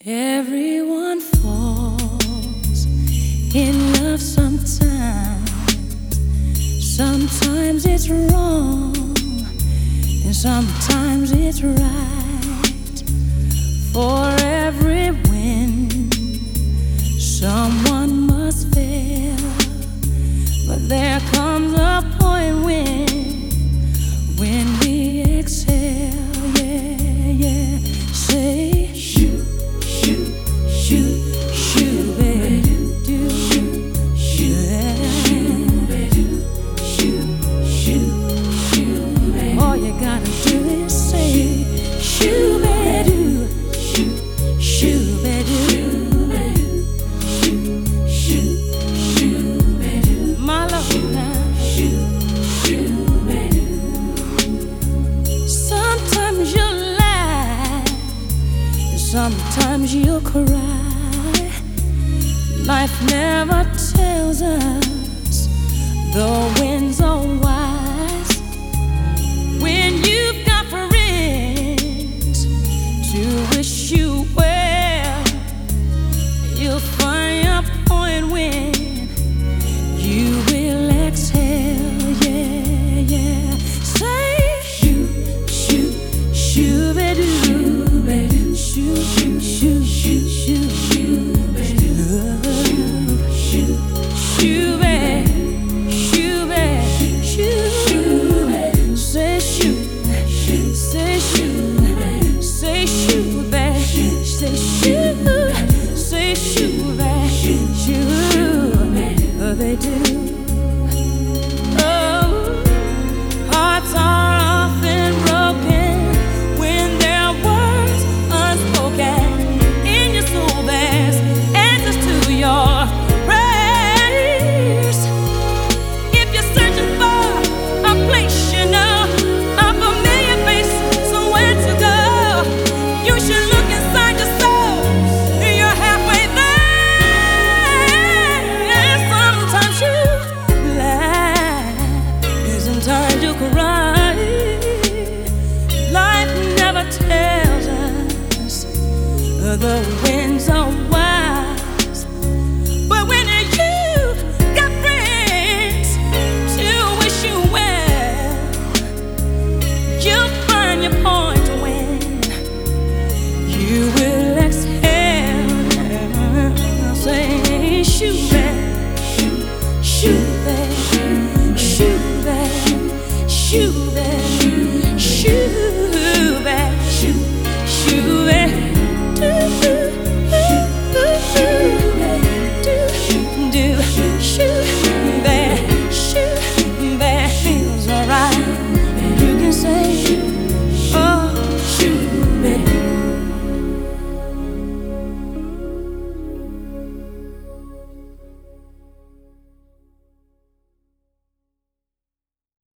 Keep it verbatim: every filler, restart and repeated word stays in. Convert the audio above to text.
Everyone falls in love sometimes. Sometimes it's wrong, and sometimes it's right. For every win, someone must fail. But there comes a point when, when we exhale. Yeah, yeah. Say, shoot, shoot, shoot, shoot, baby, do, shoot, shoot, shoot, shoot, shoot, baby. All you gotta do is say, shoot, baby, shoot, shoot, baby, shoot, shoot, shoot, baby. My love now, shoot, shoot, baby. Sometimes you lie, sometimes you'll cry. Life never tells us the winds are wise. When you've got friends to wish you well, you'll find a point when you will exhale. Yeah, yeah. Say, shoot, shoot, shoot, baby, shoot, baby, shoot, shoot, shoot, shoot, shoot, shoot, baby, shoot, shoot, baby, shoot, baby, shoot, baby. Say shoot, say shoot, say shoot, baby, say shoot, say shoot, baby, shoot, oh, they do. Oh, hearts are often broken when there are words unspoken. In your soul there's answers to your prayers. If you're searching for a place you know, a familiar face, somewhere to go, you should look inside your soul. You're halfway there. Sometimes you laugh, and sometimes you cry. Life never tells us the winds are